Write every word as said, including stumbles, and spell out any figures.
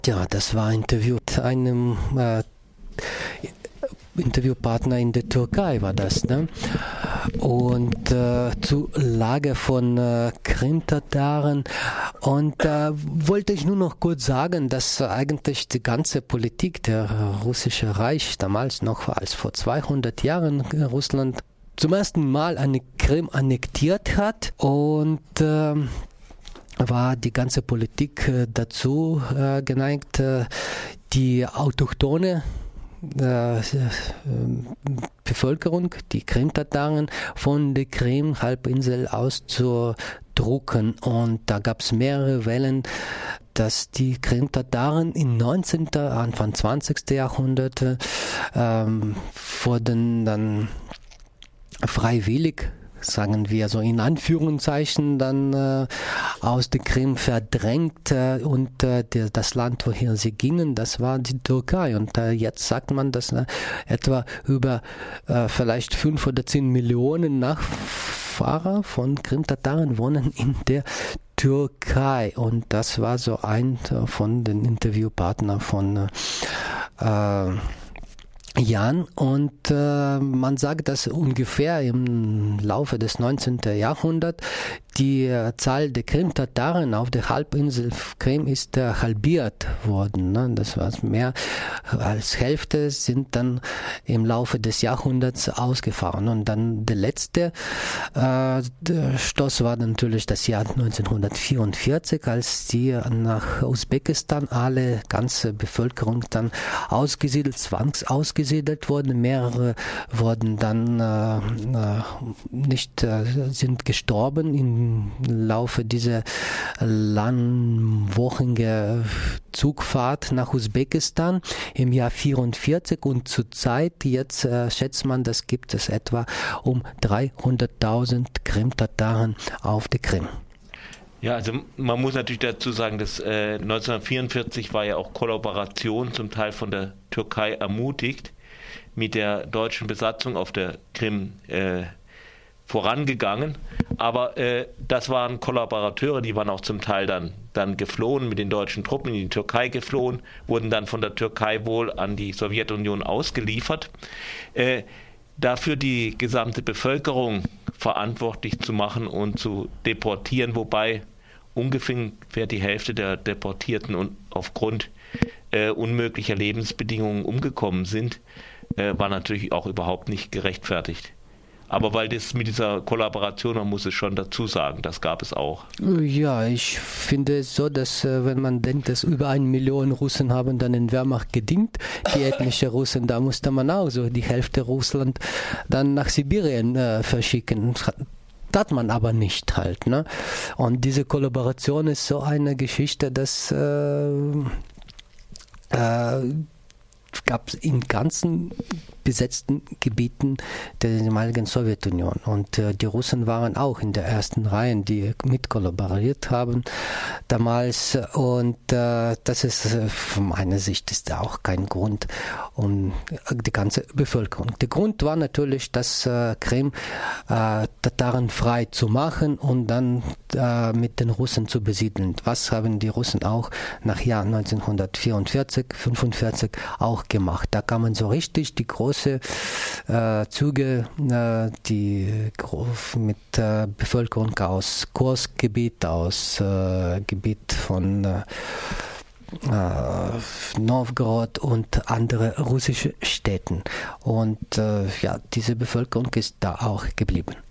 Ja, das war ein Interview mit einem äh, Interviewpartner in der Türkei war das, ne? Und äh, zur Lage von äh, Krim-Tataren. Und äh, wollte ich nur noch kurz sagen, dass eigentlich die ganze Politik der russischen Reich damals noch als vor zweihundert Jahren Russland zum ersten Mal eine Krim annektiert hat und äh, war die ganze Politik äh, dazu äh, geneigt, äh, die autochtone äh, Bevölkerung, die Krim-Tataren, von der Krim-Halbinsel auszudrucken. Und da gab es mehrere Wellen, dass die Krim-Tataren im neunzehnten. Anfang zwanzigsten. Jahrhundert ähm, wurden dann freiwillig, sagen wir so in Anführungszeichen, dann äh, aus der Krim verdrängt äh, und äh, der, das Land, woher sie gingen, das war die Türkei. Und äh, jetzt sagt man, dass äh, etwa über äh, vielleicht fünf oder zehn Millionen Nachfahrer von Krim-Tataren wohnen in der Türkei. Und das war so ein äh, von den Interviewpartnern von äh, Jan, und äh, man sagt, dass ungefähr im Laufe des neunzehnten. Jahrhunderts die äh, Zahl der Krim-Tataren auf der Halbinsel Krim ist äh, halbiert worden. Ne? Das war mehr als Hälfte sind dann im Laufe des Jahrhunderts ausgefahren. Und dann der letzte äh, der Stoß war natürlich das Jahr neunzehnhundertvierundvierzig, als die nach Usbekistan alle ganze Bevölkerung dann ausgesiedelt, zwangsausgesiedelt wurden. Mehrere wurden dann äh, nicht äh, sind gestorben im Laufe dieser langwöchigen Zugfahrt nach Usbekistan im Jahr vierundvierzig, und zurzeit jetzt äh, schätzt man, das gibt es etwa um dreihunderttausend Krim-Tataren auf der Krim. Ja, also man muss natürlich dazu sagen, dass äh, neunzehnhundertvierundvierzig war ja auch Kollaboration zum Teil von der Türkei ermutigt, mit der deutschen Besatzung auf der Krim äh, vorangegangen, aber äh, das waren Kollaborateure, die waren auch zum Teil dann, dann geflohen, mit den deutschen Truppen in die Türkei geflohen, wurden dann von der Türkei wohl an die Sowjetunion ausgeliefert. Äh, dafür die gesamte Bevölkerung verantwortlich zu machen und zu deportieren, wobei ungefähr die Hälfte der Deportierten und aufgrund äh, unmöglicher Lebensbedingungen umgekommen sind, äh, war natürlich auch überhaupt nicht gerechtfertigt. Aber weil das mit dieser Kollaboration, man muss es schon dazu sagen, das gab es auch. Ja, ich finde es so, dass wenn man denkt, dass über eine Million Russen haben dann in Wehrmacht gedient, die ethnische Russen, da musste man auch so die Hälfte Russland dann nach Sibirien äh, verschicken. Tat man aber nicht halt. Ne? Und diese Kollaboration ist so eine Geschichte, dass äh, äh, gab es in ganzen besetzten Gebieten der ehemaligen Sowjetunion. Und äh, die Russen waren auch in der ersten Reihe, die mit kollaboriert haben damals. Und äh, das ist äh, von meiner Sicht ist da auch kein Grund, um die ganze Bevölkerung. Der Grund war natürlich, das äh, Krim äh, Tataren frei zu machen und dann äh, mit den Russen zu besiedeln. Was haben die Russen auch nach Jahr neunzehnhundertvierundvierzig, fünfundvierzig auch gemacht. Da kann man so richtig die große äh, Züge, äh, die mit äh, Bevölkerung aus Kurskgebiet, aus äh, Gebiet von äh, Novgorod und andere russische Städten. Und äh, ja, diese Bevölkerung ist da auch geblieben.